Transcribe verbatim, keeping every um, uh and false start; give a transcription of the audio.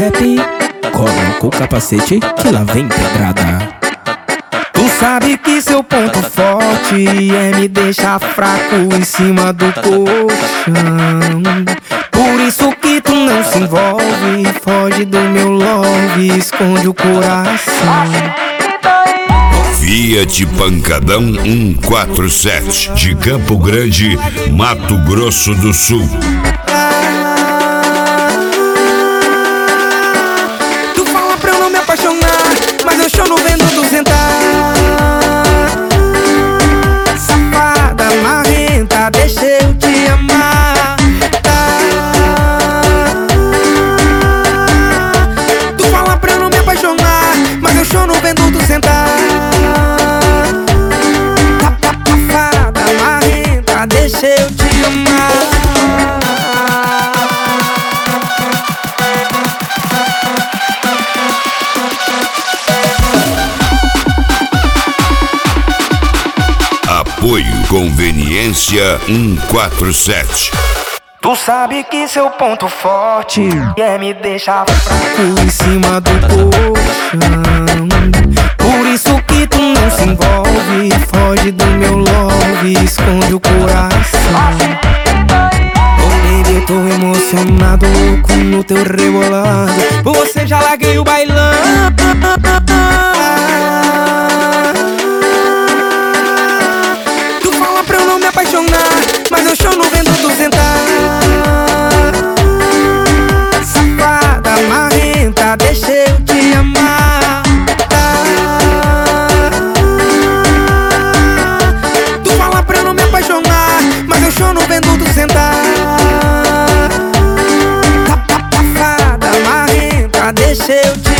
rap, coloca o capacete que lá vem pedrada. Tu sabe que seu ponto forte é me deixar fraco em cima do colchão. Por isso que tu não se envolve, foge do meu love, esconde o coração. Fiat Pancadão cento e quarenta e sete, de Campo Grande, Mato Grosso do Sul. Tu fala pra eu não me apaixonar, mas eu choro vendo tu sentar. Safada, marrenta, deixa eu te amar. Tu fala pra eu não me apaixonar, mas eu choro vendo tu sentar. Deixa eu te amar. Apoio Conveniência cento e quarenta e sete. Tu sabe que seu ponto forte é me deixar fraco em cima do colchão. Por isso que tu não se envolve, foge do meu love, esconde o coração. Oh baby, eu tô emocionado, louco no teu rebolado. Por você já larguei o bailão. Tu fala pra eu não me apaixonar, mas eu choro vendo tu sentar. Safada, marrenta, deixa eu te amar. Tu fala pra eu não me apaixonar, mas eu choro vendo tu sentar. Safada, marrenta, deixa eu te